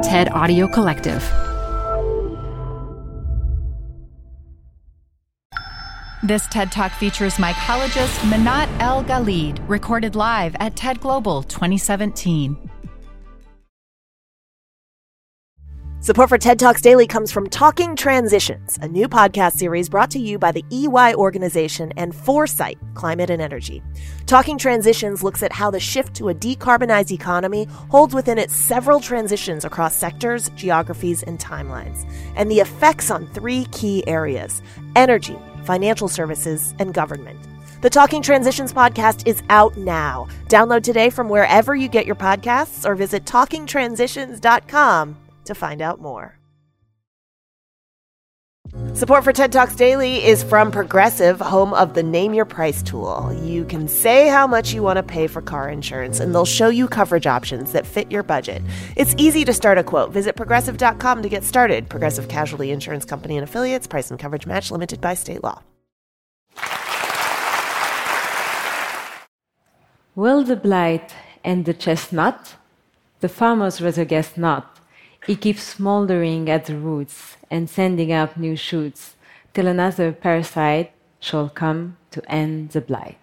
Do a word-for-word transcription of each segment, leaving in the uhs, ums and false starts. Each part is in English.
TED Audio Collective. This TED Talk features mycologist Minat El-Ghalid, recorded live at TED Global twenty seventeen. Support for TED Talks Daily comes from Talking Transitions, a new podcast series brought to you by the E Y organization and Foresight Climate and Energy. Talking Transitions looks at how the shift to a decarbonized economy holds within it several transitions across sectors, geographies, and timelines, and the effects on three key areas: energy, financial services, and government. The Talking Transitions podcast is out now. Download today from wherever you get your podcasts or visit talking transitions dot com to find out more. Support for TED Talks Daily is from Progressive, home of the Name Your Price tool. You can say how much you want to pay for car insurance, and they'll show you coverage options that fit your budget. It's easy to start a quote. Visit progressive dot com to get started. Progressive Casualty Insurance Company and Affiliates. Price and coverage match limited by state law. Will the blight and the chestnut? The farmers rather guess not. It keeps smoldering at the roots and sending up new shoots till another parasite shall come to end the blight.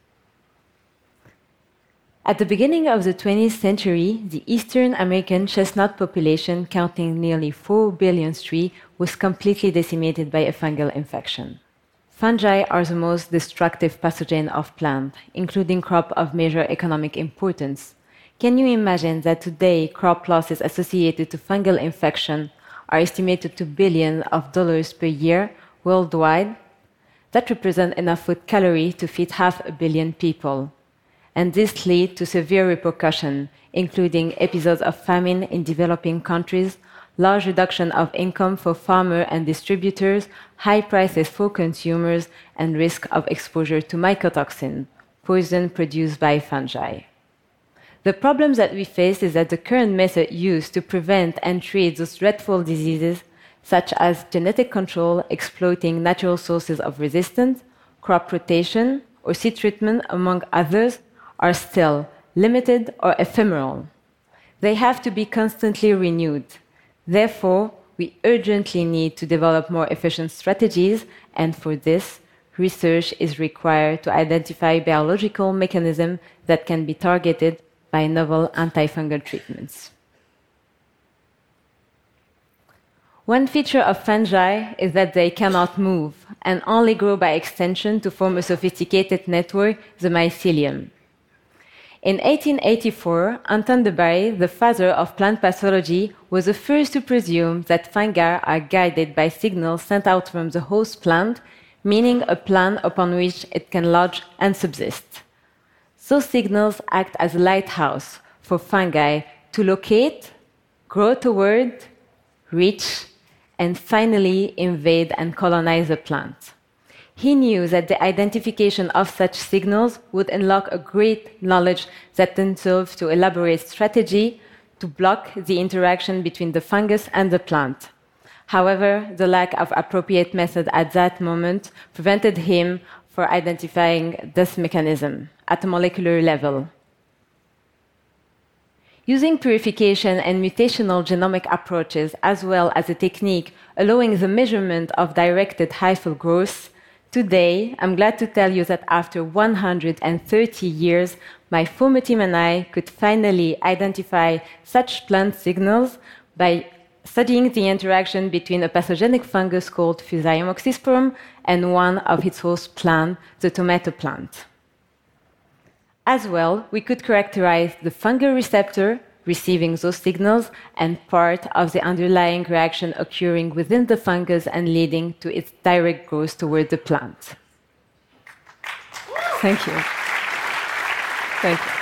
At the beginning of the twentieth century, the Eastern American chestnut population, counting nearly four billion trees, was completely decimated by a fungal infection. Fungi are the most destructive pathogen of plants, including crop of major economic importance. Can you imagine that today crop losses associated to fungal infection are estimated to billions of dollars per year worldwide? That represents enough food calorie to feed half a billion people. And this leads to severe repercussions, including episodes of famine in developing countries, large reduction of income for farmers and distributors, high prices for consumers, and risk of exposure to mycotoxin, poison produced by fungi. The problem that we face is that the current method used to prevent and treat those dreadful diseases, such as genetic control, exploiting natural sources of resistance, crop rotation, or seed treatment, among others, are still limited or ephemeral. They have to be constantly renewed. Therefore, we urgently need to develop more efficient strategies, and for this, research is required to identify biological mechanisms that can be targeted by novel antifungal treatments. One feature of fungi is that they cannot move and only grow by extension to form a sophisticated network, the mycelium. In eighteen eighty-four, Anton de Bary, the father of plant pathology, was the first to presume that fungi are guided by signals sent out from the host plant, meaning a plant upon which it can lodge and subsist. Those signals act as a lighthouse for fungi to locate, grow toward, reach, and finally invade and colonize the plant. He knew that the identification of such signals would unlock a great knowledge that then served to elaborate strategy to block the interaction between the fungus and the plant. However, the lack of appropriate method at that moment prevented him from identifying this mechanism at a molecular level. Using purification and mutational genomic approaches, as well as a technique allowing the measurement of directed hyphal growth, today I'm glad to tell you that after one hundred thirty years, my former team and I could finally identify such plant signals by studying the interaction between a pathogenic fungus called Fusarium oxysporum and one of its host plant, the tomato plant. As well, we could characterize the fungal receptor receiving those signals and part of the underlying reaction occurring within the fungus and leading to its direct growth toward the plant. Thank you. Thank you.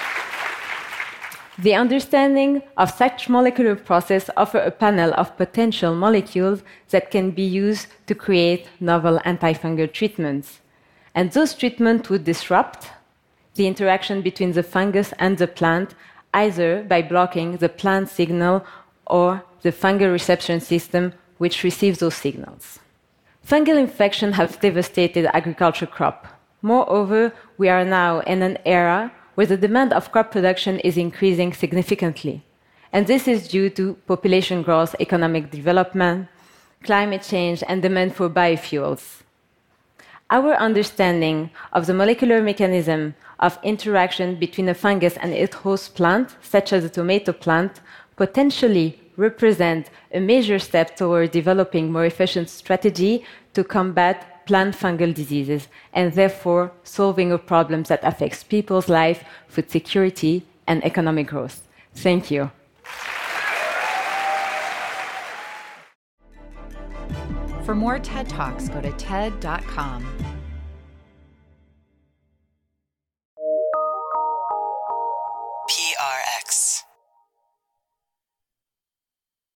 The understanding of such molecular process offers a panel of potential molecules that can be used to create novel antifungal treatments. And those treatments would disrupt the interaction between the fungus and the plant, either by blocking the plant signal or the fungal reception system which receives those signals. Fungal infections have devastated agriculture crop. Moreover, we are now in an era where the demand of crop production is increasing significantly. And this is due to population growth, economic development, climate change, and demand for biofuels. Our understanding of the molecular mechanism of interaction between a fungus and its host plant, such as a tomato plant, potentially represent a major step toward developing more efficient strategy to combat plant fungal diseases and therefore solving a problem that affects people's life, food security, and economic growth. Thank you. For more TED Talks, go to T E D dot com.